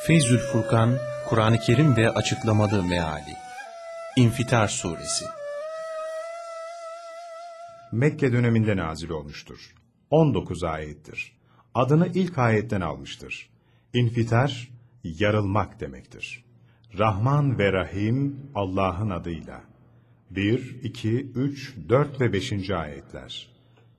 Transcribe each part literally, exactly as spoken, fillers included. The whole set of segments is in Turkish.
Feyzül Furkan, Kur'an-ı Kerim ve Açıklamalı Meali. İnfitar Suresi. Mekke döneminde nazil olmuştur. on dokuz ayettir. Adını ilk ayetten almıştır. İnfitar, yarılmak demektir. Rahman ve Rahim Allah'ın adıyla. bir, iki, üç, dört ve beşinci ayetler.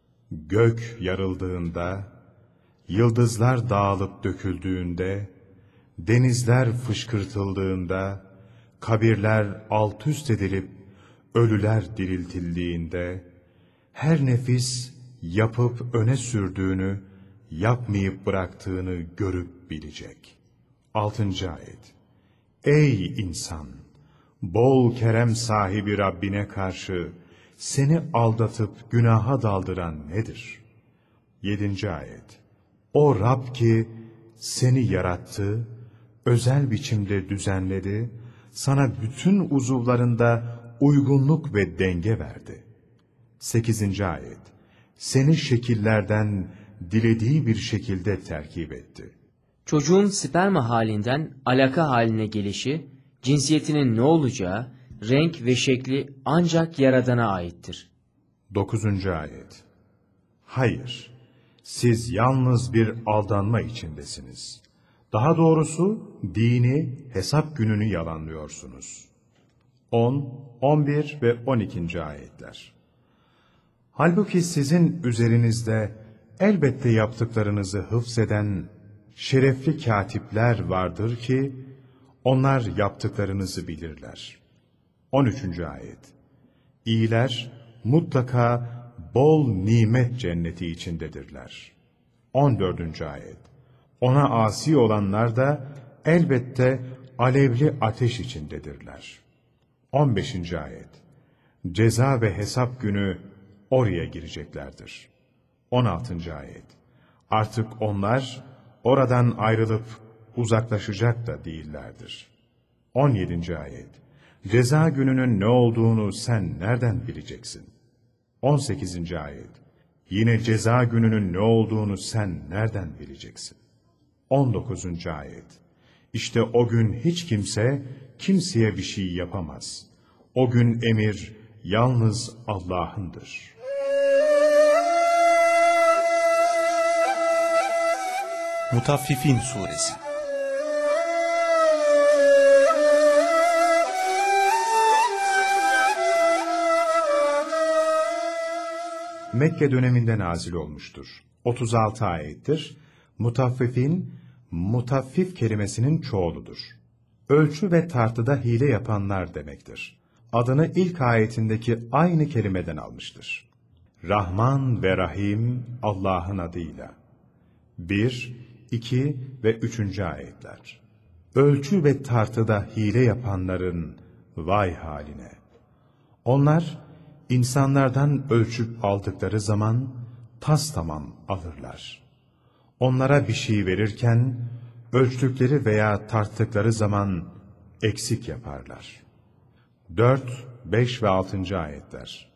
Gök yarıldığında, yıldızlar dağılıp döküldüğünde, denizler fışkırtıldığında, kabirler alt üst edilip, ölüler diriltildiğinde, her nefis yapıp öne sürdüğünü, yapmayıp bıraktığını görüp bilecek. Altıncı ayet. Ey insan! Bol kerem sahibi Rabbine karşı seni aldatıp günaha daldıran nedir? Yedinci ayet. O Rab ki seni yarattı, özel biçimde düzenledi, sana bütün uzuvlarında uygunluk ve denge verdi. Sekizinci ayet. Seni şekillerden dilediği bir şekilde terkip etti. Çocuğun sperma halinden alaka haline gelişi, cinsiyetinin ne olacağı, renk ve şekli ancak Yaradan'a aittir. Dokuzuncu ayet. Hayır, siz yalnız bir aldanma içindesiniz. Daha doğrusu dini, hesap gününü yalanlıyorsunuz. on, on bir ve on ikinci ayetler. Halbuki sizin üzerinizde elbette yaptıklarınızı hıfzeden şerefli katipler vardır ki, onlar yaptıklarınızı bilirler. on üçüncü ayet. İyiler mutlaka bol nimet cenneti içindedirler. on dördüncü ayet. Ona asi olanlar da elbette alevli ateş içindedirler. on beşinci ayet. Ceza ve hesap günü oraya gireceklerdir. on altıncı ayet. Artık onlar oradan ayrılıp uzaklaşacak da değillerdir. on yedinci ayet. Ceza gününün ne olduğunu sen nereden bileceksin? on sekizinci ayet. Yine ceza gününün ne olduğunu sen nereden bileceksin? on dokuzuncu ayet. İşte o gün hiç kimse kimseye bir şey yapamaz. O gün emir yalnız Allah'ındır. Mutaffifin Suresi. Mekke döneminde nazil olmuştur. otuz altı ayettir. Mutaffifin, mutaffif kelimesinin çoğuludur. Ölçü ve tartıda hile yapanlar demektir. Adını ilk ayetindeki aynı kelimeden almıştır. Rahman ve Rahim Allah'ın adıyla. bir, iki ve üçüncü ayetler. Ölçü ve tartıda hile yapanların vay haline. Onlar, insanlardan ölçüp aldıkları zaman tas tamam alırlar. Onlara bir şey verirken, ölçtükleri veya tarttıkları zaman eksik yaparlar. dört, beş ve altıncı ayetler.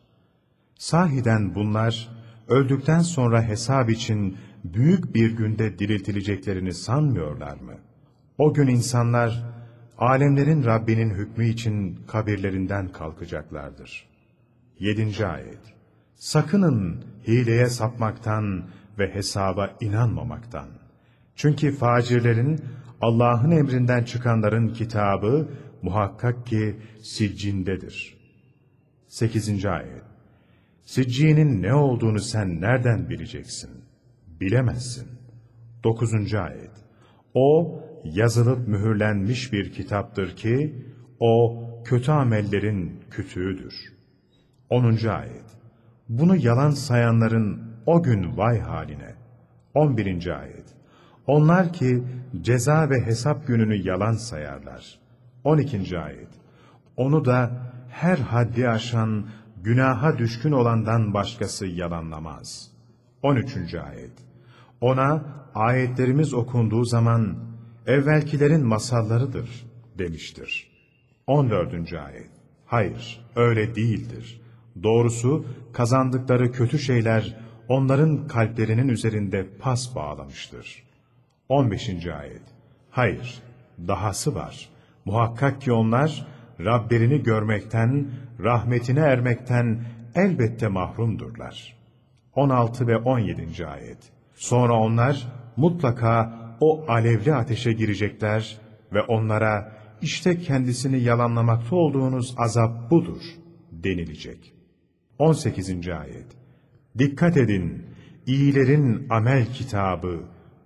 Sahiden bunlar, öldükten sonra hesap için büyük bir günde diriltileceklerini sanmıyorlar mı? O gün insanlar, alemlerin Rabbinin hükmü için kabirlerinden kalkacaklardır. yedinci ayet. Sakının hileye sapmaktan ve hesaba inanmamaktan. Çünkü facirlerin, Allah'ın emrinden çıkanların kitabı muhakkak ki siccindedir. sekizinci ayet. Siccinin ne olduğunu sen nereden bileceksin? Bilemezsin. dokuzuncu ayet. O, yazılıp mühürlenmiş bir kitaptır ki, o kötü amellerin kütüğüdür. onuncu ayet. Bunu yalan sayanların o gün vay haline. on birinci ayet. Onlar ki ceza ve hesap gününü yalan sayarlar. on ikinci ayet. Onu da her haddi aşan, günaha düşkün olandan başkası yalanlamaz. on üçüncü ayet. Ona ayetlerimiz okunduğu zaman evvelkilerin masallarıdır demiştir. on dördüncü ayet. Hayır, öyle değildir. Doğrusu kazandıkları kötü şeyler onların kalplerinin üzerinde pas bağlamıştır. on beşinci ayet. Hayır, Dahası var. Muhakkak ki onlar Rablerini görmekten, rahmetine ermekten elbette mahrumdurlar. on altı ve on yedinci ayet. Sonra onlar mutlaka o alevli ateşe girecekler ve onlara işte kendisini yalanlamakta olduğunuz azap budur denilecek. on sekizinci ayet. Dikkat edin, iyilerin amel kitabı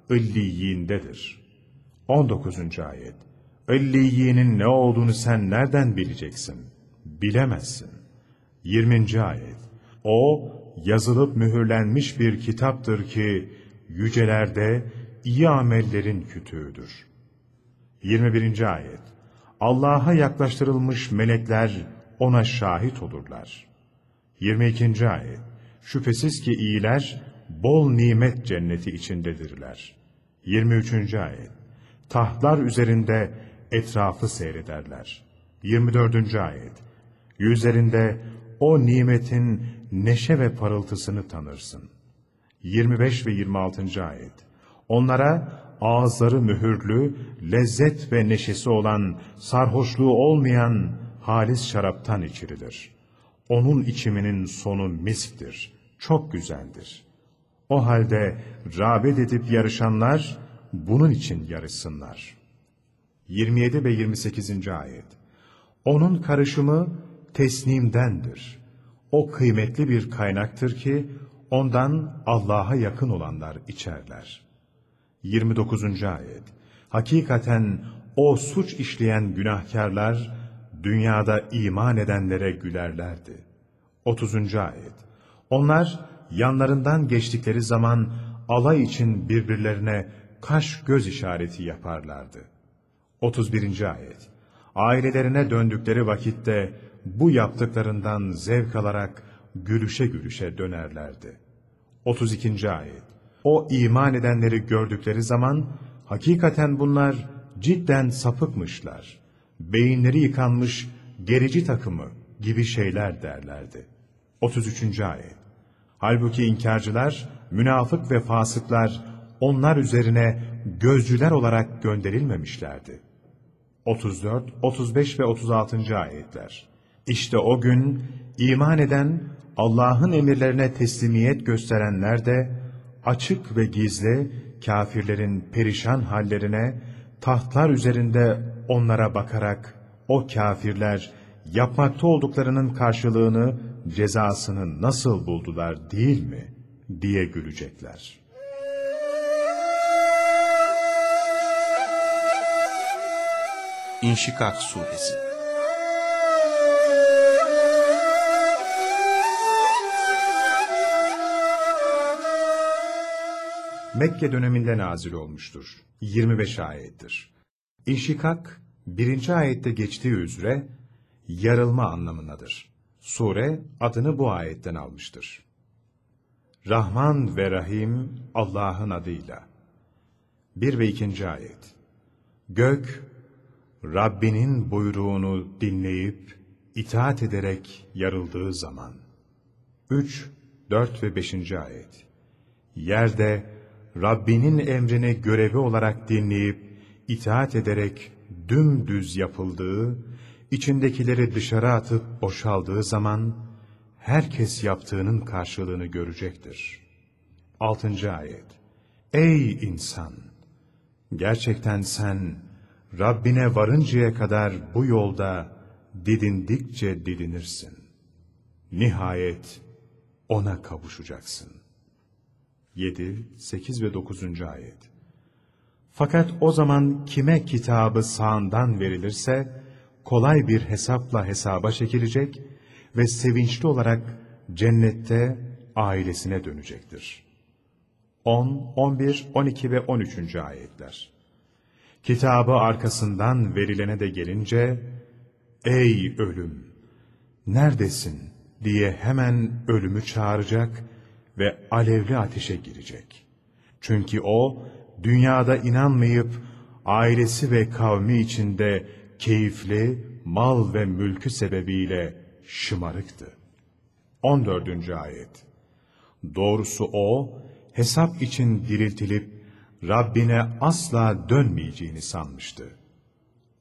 illiyindedir. on dokuzuncu ayet. İlliyinin ne olduğunu sen nereden bileceksin? Bilemezsin. yirminci ayet. O yazılıp mühürlenmiş bir kitaptır ki yücelerde iyi amellerin kütüğüdür. yirmi birinci ayet. Allah'a yaklaştırılmış melekler ona şahit olurlar. yirmi ikinci ayet. Şüphesiz ki iyiler bol nimet cenneti içindedirler. yirmi üçüncü ayet. Tahtlar üzerinde etrafı seyrederler. yirmi dördüncü ayet. Yüzlerinde o nimetin neşe ve parıltısını tanırsın. yirmi beş ve yirmi altıncı ayet. Onlara ağızları mühürlü, lezzet ve neşesi olan, sarhoşluğu olmayan halis şaraptan içirilir. Onun içiminin sonu misktir, çok güzeldir. O halde rağbet edip yarışanlar bunun için yarışsınlar. yirmi yedi ve yirmi sekizinci ayet. Onun karışımı tesnimdendir. O kıymetli bir kaynaktır ki ondan Allah'a yakın olanlar içerler. yirmi dokuzuncu ayet. Hakikaten o suç işleyen günahkarlar dünyada iman edenlere gülerlerdi. otuzuncu ayet. Onlar yanlarından geçtikleri zaman alay için birbirlerine kaş göz işareti yaparlardı. otuz birinci ayet. Ailelerine döndükleri vakitte bu yaptıklarından zevk alarak gülüşe gülüşe dönerlerdi. otuz ikinci ayet. O iman edenleri gördükleri zaman hakikaten bunlar cidden sapıkmışlar, beyinleri yıkanmış gerici takımı gibi şeyler derlerdi. otuz üçüncü ayet. Halbuki inkarcılar, münafık ve fasıklar onlar üzerine gözcüler olarak gönderilmemişlerdi. otuz dört, otuz beş ve otuz altıncı ayetler. İşte o gün iman eden, Allah'ın emirlerine teslimiyet gösterenler de açık ve gizli kâfirlerin perişan hallerine, tahtlar üzerinde onlara bakarak o kâfirler yapmakta olduklarının karşılığını, cezasını nasıl buldular değil mi diye gülecekler. İnşikak Suresi. Mekke döneminde nazil olmuştur. yirmi beş ayettir. İnşikak, birinci ayette geçtiği üzere yarılma anlamındadır. Sure adını bu ayetten almıştır. Rahman ve Rahim Allah'ın adıyla. Bir ve ikinci ayet. Gök, Rabbinin buyruğunu dinleyip itaat ederek yarıldığı zaman. Üç, dört ve beşinci ayet. Yerde, Rabbinin emrini görevi olarak dinleyip itaat ederek dümdüz yapıldığı, içindekileri dışarı atıp boşaldığı zaman herkes yaptığının karşılığını görecektir. Altıncı ayet. Ey insan! Gerçekten sen Rabbine varıncaya kadar bu yolda didindikçe didinirsin. Nihayet ona kavuşacaksın. Yedi, sekiz ve dokuzuncu ayet. Fakat o zaman kime kitabı sağından verilirse, kolay bir hesapla hesaba çekilecek ve sevinçli olarak cennette ailesine dönecektir. on, on bir, on iki ve on üçüncü ayetler. Kitabı arkasından verilene de gelince, ey ölüm, neredesin diye hemen ölümü çağıracak ve alevli ateşe girecek. Çünkü o, dünyada inanmayıp, ailesi ve kavmi içinde keyifli, mal ve mülkü sebebiyle şımarıktı. on dördüncü ayet. Doğrusu o, hesap için diriltilip, Rabbine asla dönmeyeceğini sanmıştı.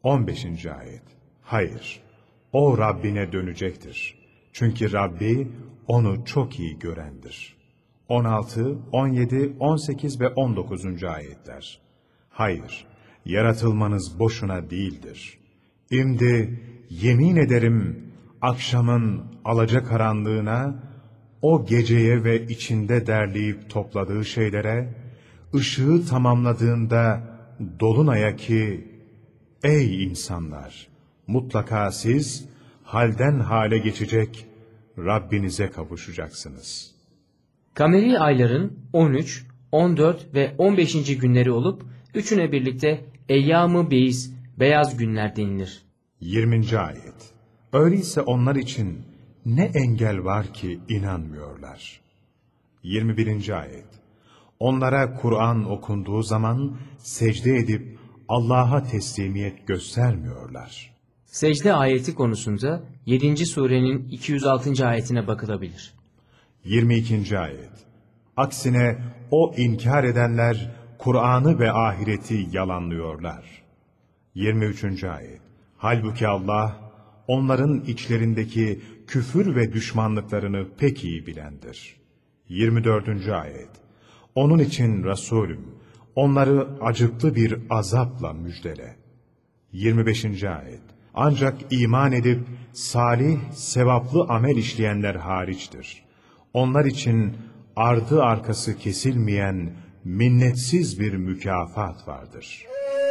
on beşinci ayet. Hayır, o Rabbine dönecektir. Çünkü Rabbi onu çok iyi görendir. on altı, on yedi, on sekiz ve on dokuzuncu ayetler. Hayır, yaratılmanız boşuna değildir. İmdi yemin ederim akşamın alacakaranlığına, o geceye ve içinde derleyip topladığı şeylere, ışığı tamamladığında dolunaya ki, ey insanlar! Mutlaka siz halden hale geçecek, Rabbinize kavuşacaksınız. Kameri ayların on üç, on dört ve on beşinci günleri olup üçüne birlikte eyyam-ı beyiz, beyaz günler denilir. yirminci ayet. Öyleyse onlar için ne engel var ki inanmıyorlar? yirmi birinci ayet. Onlara Kur'an okunduğu zaman secde edip Allah'a teslimiyet göstermiyorlar. Secde ayeti konusunda yedinci surenin iki yüz altıncı ayetine bakılabilir. yirmi ikinci ayet. Aksine o inkar edenler Kur'an'ı ve ahireti yalanlıyorlar. yirmi üçüncü ayet. Halbuki Allah onların içlerindeki küfür ve düşmanlıklarını pek iyi bilendir. yirmi dördüncü ayet. Onun için Resulüm onları acıklı bir azapla müjdele. yirmi beşinci ayet. Ancak iman edip salih, sevaplı amel işleyenler hariçtir. Onlar için ardı arkası kesilmeyen minnetsiz bir mükafat vardır.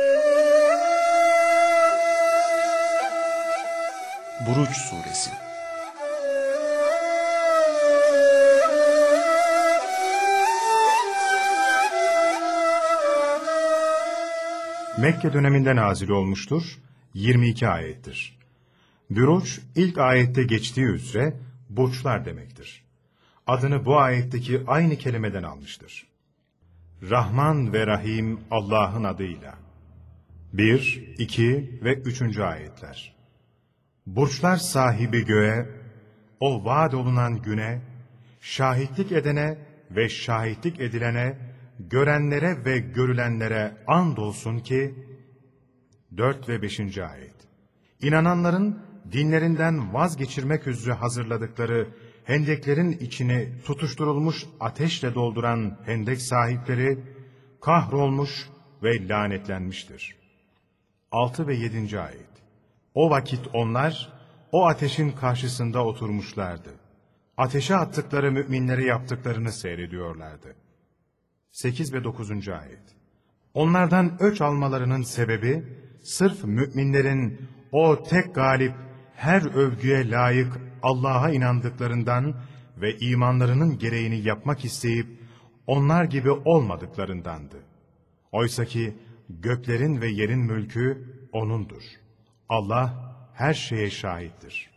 Buruç Suresi. Mekke döneminde nazil olmuştur, yirmi iki ayettir. Buruç, ilk ayette geçtiği üzere burçlar demektir. Adını bu ayetteki aynı kelimeden almıştır. Rahman ve Rahim Allah'ın adıyla. bir, iki ve üçüncü ayetler. Burçlar sahibi göğe, o vaad olunan güne, şahitlik edene ve şahitlik edilene, görenlere ve görülenlere andolsun ki, dört ve beşinci ayet. İnananların dinlerinden vazgeçirmek üzere hazırladıkları hendeklerin içini tutuşturulmuş ateşle dolduran hendek sahipleri kahrolmuş ve lanetlenmiştir. altı ve yedinci ayet. O vakit onlar o ateşin karşısında oturmuşlardı. Ateşe attıkları müminlere yaptıklarını seyrediyorlardı. sekiz ve dokuzuncu ayet. Onlardan öç almalarının sebebi sırf müminlerin o tek galip, her övgüye layık Allah'a inandıklarından ve imanlarının gereğini yapmak isteyip onlar gibi olmadıklarındandı. Oysaki göklerin ve yerin mülkü O'nundur. Allah her şeye şahittir.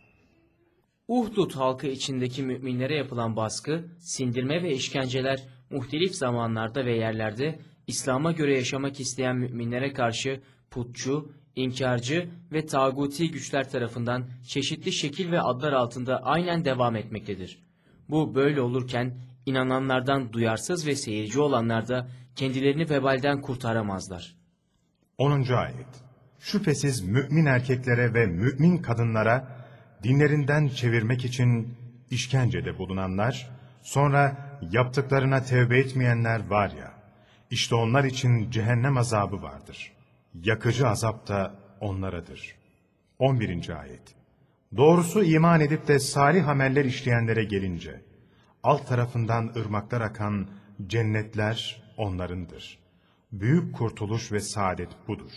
Uhdud halkı içindeki müminlere yapılan baskı, sindirme ve işkenceler muhtelif zamanlarda ve yerlerde İslam'a göre yaşamak isteyen müminlere karşı putçu, inkarcı ve tağuti güçler tarafından çeşitli şekil ve adlar altında aynen devam etmektedir. Bu böyle olurken inananlardan duyarsız ve seyirci olanlar da kendilerini vebalden kurtaramazlar. onuncu ayet. Şüphesiz mümin erkeklere ve mümin kadınlara dinlerinden çevirmek için işkencede bulunanlar, sonra yaptıklarına tevbe etmeyenler var ya, işte onlar için cehennem azabı vardır. Yakıcı azap da onlaradır. on birinci ayet. Doğrusu iman edip de salih ameller işleyenlere gelince, alt tarafından ırmaklar akan cennetler onlarındır. Büyük kurtuluş ve saadet budur.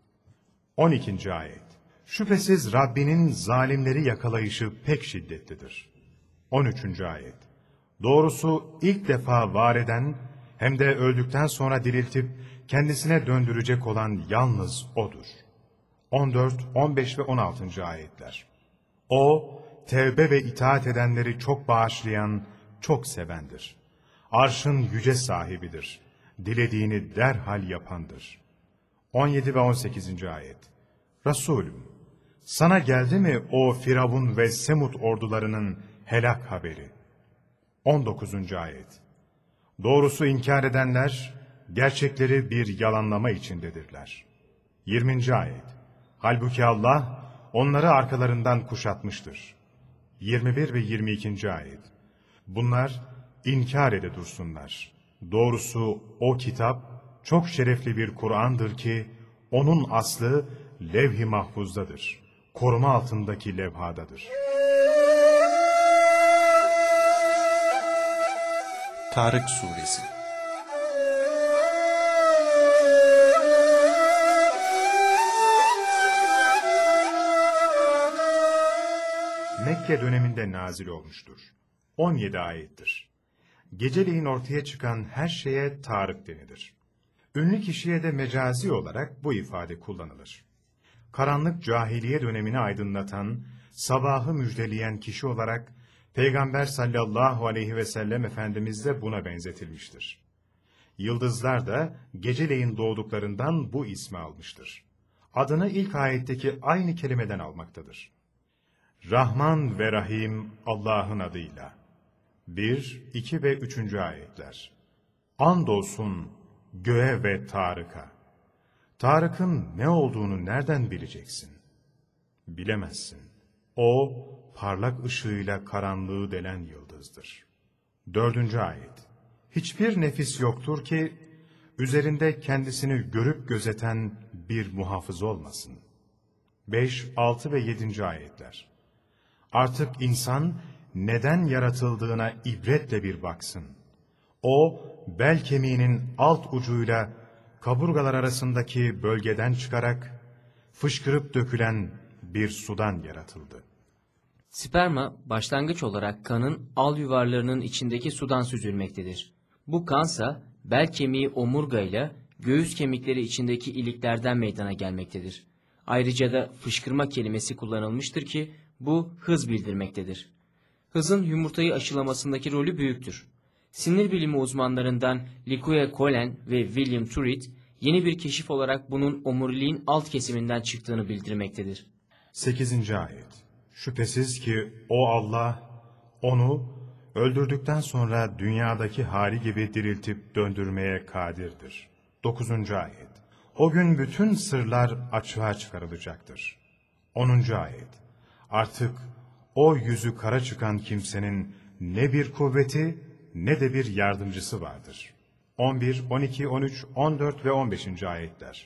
on ikinci ayet. Şüphesiz Rabbinin zalimleri yakalayışı pek şiddetlidir. on üçüncü ayet. Doğrusu ilk defa var eden, hem de öldükten sonra diriltip kendisine döndürecek olan yalnız O'dur. on dört, on beş ve on altıncı ayetler. O, tevbe ve itaat edenleri çok bağışlayan, çok sevendir. Arşın yüce sahibidir. Dilediğini derhal yapandır. on yedi ve on sekizinci ayet. Resulüm, sana geldi mi o Firavun ve Semud ordularının helak haberi? on dokuzuncu ayet. Doğrusu inkar edenler, gerçekleri bir yalanlama içindedirler. yirminci ayet. Halbuki Allah onları arkalarından kuşatmıştır. yirmi bir ve yirmi ikinci ayet. Bunlar inkar ede dursunlar. Doğrusu o kitap çok şerefli bir Kur'an'dır ki onun aslı levh-i mahfuzdadır. Koruma altındaki levhadadır. Tarık Suresi. Mekke döneminde nazil olmuştur. on yedi ayettir. Geceleyin ortaya çıkan her şeye Tarık denilir. Ünlü kişiye de mecazi olarak bu ifade kullanılır. Karanlık cahiliye dönemini aydınlatan, sabahı müjdeleyen kişi olarak Peygamber sallallahu aleyhi ve sellem Efendimiz de buna benzetilmiştir. Yıldızlar da geceleyin doğduklarından bu ismi almıştır. Adını ilk ayetteki aynı kelimeden almaktadır. Rahman ve Rahim Allah'ın adıyla. bir, iki ve üçüncü ayetler. Andolsun göğe ve Tarık'a. Tarık'ın ne olduğunu nereden bileceksin? Bilemezsin. O, parlak ışığıyla karanlığı delen yıldızdır. Dördüncü ayet. Hiçbir nefis yoktur ki, üzerinde kendisini görüp gözeten bir muhafız olmasın. Beş, altı ve yedinci ayetler. Artık insan neden yaratıldığına ibretle bir baksın. O, bel kemiğinin alt ucuyla kaburgalar arasındaki bölgeden çıkarak fışkırıp dökülen bir sudan yaratıldı. Sperma başlangıç olarak kanın al yuvarlarının içindeki sudan süzülmektedir. Bu kansa bel kemiği omurga ile göğüs kemikleri içindeki iliklerden meydana gelmektedir. Ayrıca da fışkırma kelimesi kullanılmıştır ki bu hız bildirmektedir. Hızın yumurtayı aşılamasındaki rolü büyüktür. Sinir bilimi uzmanlarından Likuya Colen ve William Turrit yeni bir keşif olarak bunun omuriliğin alt kesiminden çıktığını bildirmektedir. Sekizinci ayet. Şüphesiz ki o Allah, onu öldürdükten sonra dünyadaki hali gibi diriltip döndürmeye kadirdir. Dokuzuncu ayet. O gün bütün sırlar açığa çıkarılacaktır. Onuncu ayet. Artık o yüzü kara çıkan kimsenin ne bir kuvveti ne de bir yardımcısı vardır. on bir, on iki, on üç, on dört ve on beşinci ayetler.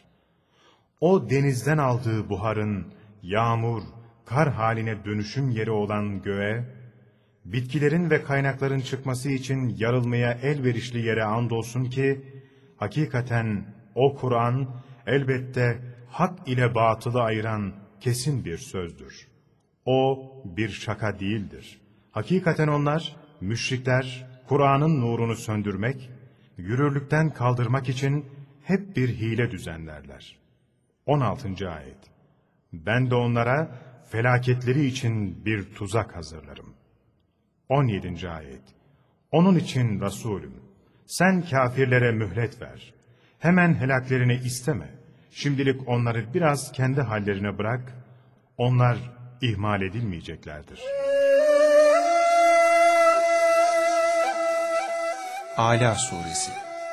O denizden aldığı buharın yağmur, kar haline dönüşüm yeri olan göğe, bitkilerin ve kaynakların çıkması için yarılmaya elverişli yere andolsun ki, hakikaten o Kur'an elbette hak ile batılı ayıran kesin bir sözdür. O bir şaka değildir. Hakikaten onlar, müşrikler, Kur'an'ın nurunu söndürmek, yürürlükten kaldırmak için hep bir hile düzenlerler. on altıncı ayet. Ben de onlara felaketleri için bir tuzak hazırlarım. on yedinci ayet. Onun için Resulüm, sen kafirlere mühlet ver. Hemen helaklerini isteme. Şimdilik onları biraz kendi hallerine bırak. Onlar ihmal edilmeyeceklerdir. Ala Suresi.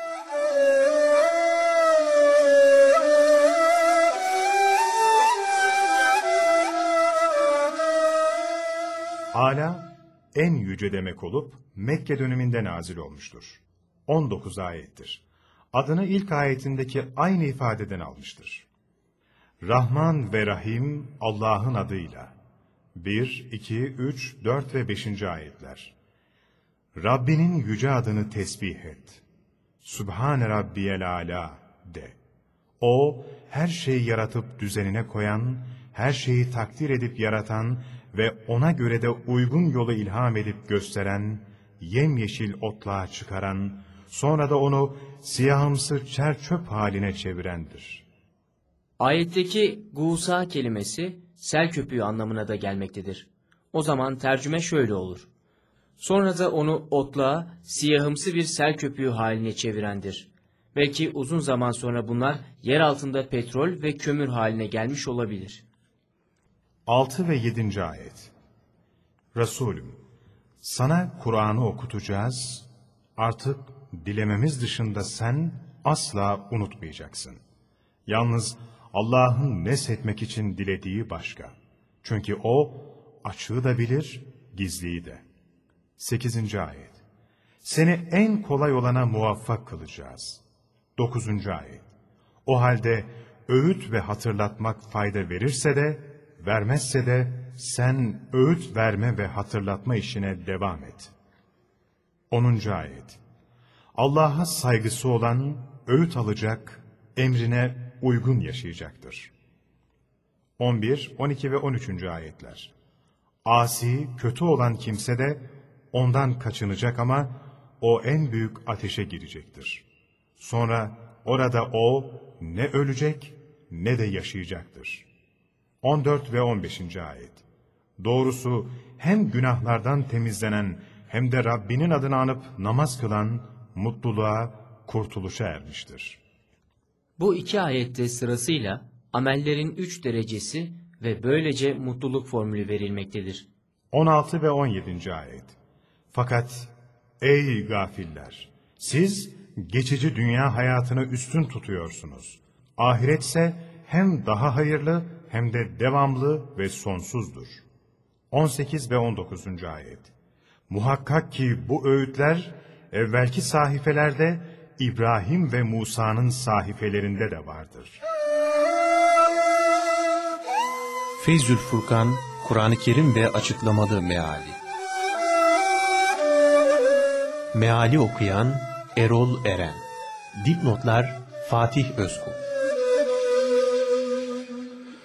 Ala, en yüce demek olup Mekke döneminde nazil olmuştur. on dokuz ayettir. Adını ilk ayetindeki aynı ifadeden almıştır. Rahman ve Rahim Allah'ın adıyla. bir, iki, üç, dört ve beşinci ayetler. Rabbinin yüce adını tesbih et. Sübhane Rabbiyel Ala de. O, her şeyi yaratıp düzenine koyan, her şeyi takdir edip yaratan ve ona göre de uygun yolu ilham edip gösteren, yemyeşil otluğa çıkaran, sonra da onu siyahımsı çer çöp haline çevirendir. Ayetteki gusa kelimesi sel köpüğü anlamına da gelmektedir. O zaman tercüme şöyle olur. Sonra da onu otluğa, siyahımsı bir sel köpüğü haline çevirendir. Belki uzun zaman sonra bunlar yer altında petrol ve kömür haline gelmiş olabilir. altı ve yedinci ayet. Resulüm, sana Kur'an'ı okutacağız, artık dilememiz dışında sen asla unutmayacaksın. Yalnız Allah'ın neshetmek için dilediği başka. Çünkü O, açığı da bilir, gizliyi de. sekizinci ayet. Seni en kolay olana muvaffak kılacağız. dokuzuncu ayet. O halde öğüt ve hatırlatmak fayda verirse de, vermezse de sen öğüt verme ve hatırlatma işine devam et. onuncu ayet. Allah'a saygısı olan öğüt alacak, emrine uygun yaşayacaktır. on bir, on iki ve on üçüncü ayetler. Asi, kötü olan kimse de ondan kaçınacak ama o en büyük ateşe girecektir. Sonra orada o ne ölecek ne de yaşayacaktır. on dört ve on beşinci ayet. Doğrusu hem günahlardan temizlenen hem de Rabbinin adını anıp namaz kılan mutluluğa, kurtuluşa ermiştir. Bu iki ayette sırasıyla amellerin üç derecesi ve böylece mutluluk formülü verilmektedir. on altı ve on yedinci ayet. Fakat ey gafiller! Siz geçici dünya hayatını üstün tutuyorsunuz. Ahiretse hem daha hayırlı hem de devamlı ve sonsuzdur. on sekiz ve on dokuzuncu ayet. Muhakkak ki bu öğütler evvelki sahifelerde İbrahim ve Musa'nın sahifelerinde de vardır. Feyzül Furkan, Kur'an-ı Kerim ve Açıklamalı Meali. Meali okuyan Erol Eren. Dipnotlar Fatih Özkul.